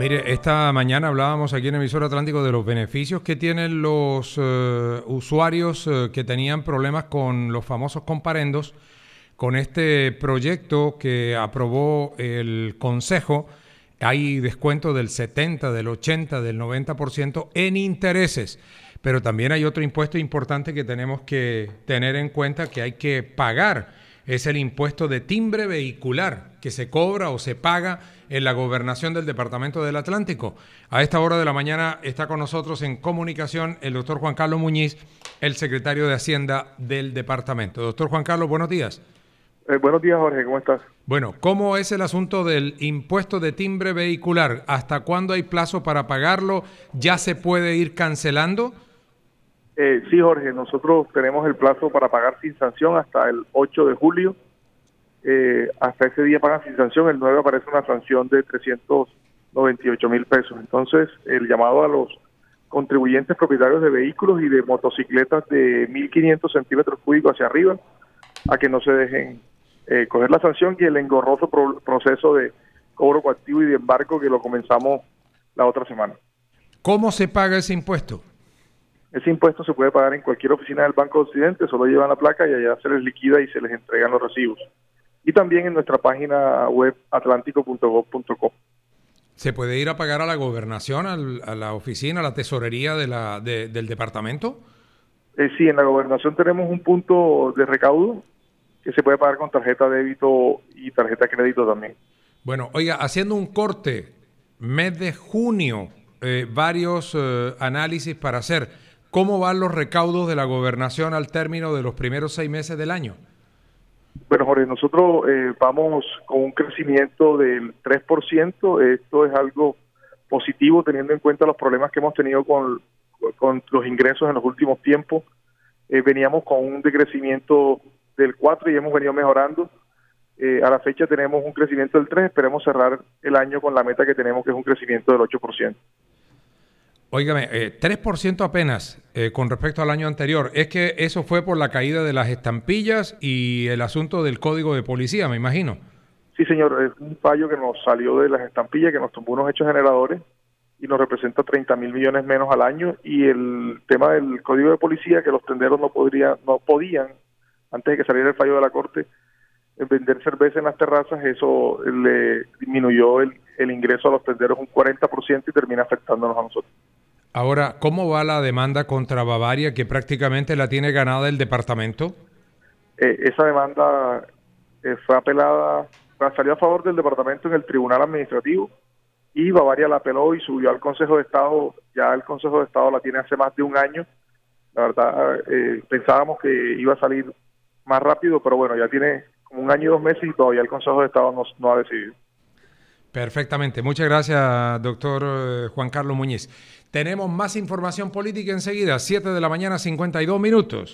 Mire, esta mañana hablábamos aquí en Emisor Atlántico de los beneficios que tienen los usuarios que tenían problemas con los famosos comparendos, con este proyecto que aprobó el Consejo. Hay descuento del 70, del 80, del 90% en intereses, pero también hay otro impuesto importante que tenemos que tener en cuenta que hay que pagar. Es el impuesto de timbre vehicular que se cobra o se paga en la gobernación del Departamento del Atlántico. A esta hora de la mañana está con nosotros en comunicación el doctor Juan Carlos Muñiz, el secretario de Hacienda del departamento. Doctor Juan Carlos, buenos días. Buenos días, Jorge, ¿cómo estás? Bueno, ¿cómo es el asunto del impuesto de timbre vehicular? ¿Hasta cuándo hay plazo para pagarlo? ¿Ya se puede ir cancelando? Sí, Jorge, nosotros tenemos el plazo para pagar sin sanción hasta el 8 de julio. Hasta ese día pagan sin sanción, el 9 aparece una sanción de 398,000 pesos. Entonces, el llamado a los contribuyentes propietarios de vehículos y de motocicletas de 1.500 centímetros cúbicos hacia arriba, a que no se dejen coger la sanción y el engorroso proceso de cobro coactivo y de embargo que lo comenzamos la otra semana. ¿Cómo se paga ese impuesto? Ese impuesto se puede pagar en cualquier oficina del Banco de Occidente, solo llevan la placa y allá se les liquida y se les entregan los recibos. Y también en nuestra página web atlántico.gov.co. ¿Se puede ir a pagar a la gobernación, a la oficina, a la tesorería del departamento? Sí, en la gobernación tenemos un punto de recaudo que se puede pagar con tarjeta de débito y tarjeta de crédito también. Bueno, oiga, haciendo un corte, mes de junio, varios análisis para hacer. ¿Cómo van los recaudos de la gobernación al término de los primeros 6 meses del año? Bueno, Jorge, nosotros vamos con un crecimiento del 3%. Esto es algo positivo teniendo en cuenta los problemas que hemos tenido con los ingresos en los últimos tiempos. Veníamos con un decrecimiento del 4% y hemos venido mejorando. A la fecha tenemos un crecimiento del 3%. Esperemos cerrar el año con la meta que tenemos, que es un crecimiento del 8%. Óigame, 3% apenas con respecto al año anterior. Es que eso fue por la caída de las estampillas y el asunto del código de policía, me imagino. Sí, señor, es un fallo que nos salió de las estampillas, que nos tumbó unos hechos generadores y nos representa 30,000 millones menos al año. Y el tema del código de policía, que los tenderos no podían, antes de que saliera el fallo de la Corte, vender cerveza en las terrazas. Eso le disminuyó el ingreso a los tenderos un 40% y termina afectándonos a nosotros. Ahora, ¿cómo va la demanda contra Bavaria, que prácticamente la tiene ganada el departamento? Esa demanda fue apelada, salió a favor del departamento en el Tribunal Administrativo y Bavaria la apeló y subió al Consejo de Estado. Ya el Consejo de Estado la tiene hace más de un año. La verdad, pensábamos que iba a salir más rápido, pero bueno, ya tiene como 1 año y 2 meses y todavía el Consejo de Estado no ha decidido. Perfectamente. Muchas gracias, doctor Juan Carlos Muñiz. Tenemos más información política enseguida, 7 de la mañana, 52 minutos.